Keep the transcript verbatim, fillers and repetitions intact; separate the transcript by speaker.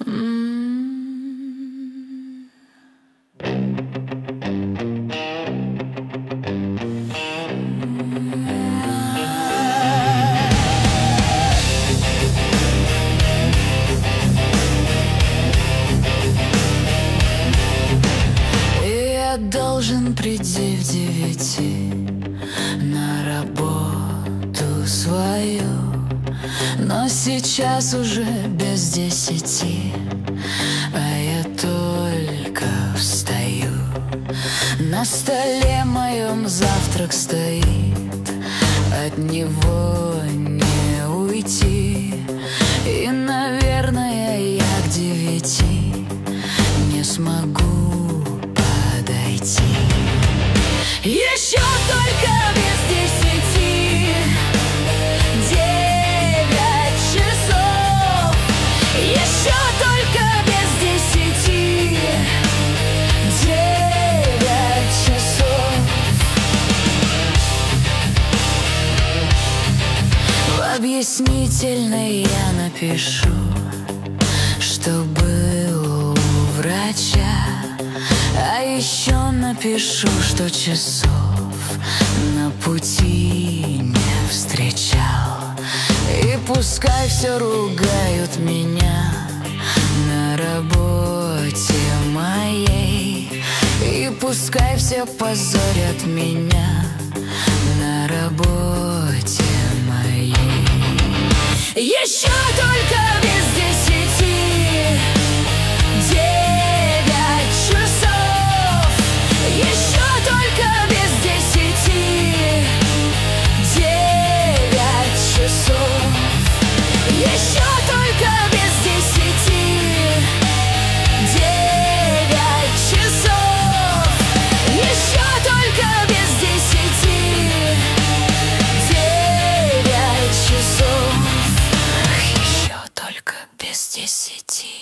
Speaker 1: Я должен прийти в девяти на работу свою, но сейчас уже без десяти, а я только встаю. На столе моем завтрак стоит, от него не уйти. И, наверное, я к девяти не смогу подойти. Еще только без десяти девять часов. Еще только без десяти девять часов. В объяснительной я напишу, что был у врача. А еще напишу, что часов на пути не встречал. И пускай все ругают меня на работе моей, и пускай все позорят меня на работе моей. Еще только без десяти девять часов. Еще только без десяти девять часов. Еще только без десяти девять часов. Еще только без десяти девять часов. Еще только без десяти